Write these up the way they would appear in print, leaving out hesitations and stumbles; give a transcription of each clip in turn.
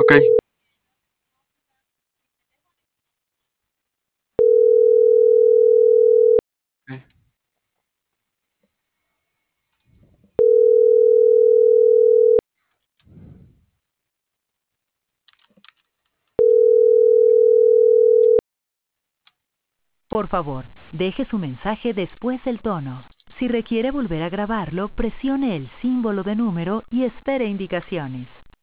Ok. Ok. Por favor, deje su mensaje después del tono. Si requiere volver a grabarlo, presione el símbolo de número y espere indicaciones.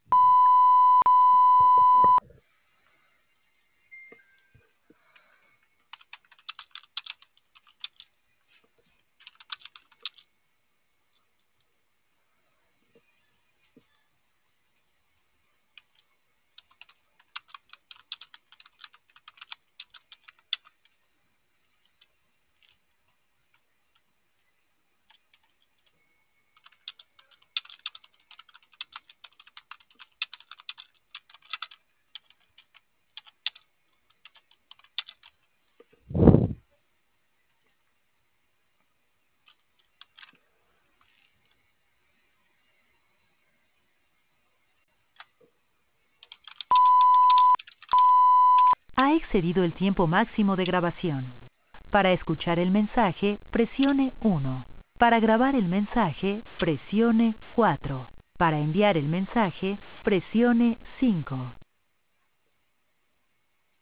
Ha excedido el tiempo máximo de grabación. Para escuchar el mensaje, presione 1. Para grabar el mensaje, presione 4. Para enviar el mensaje, presione 5.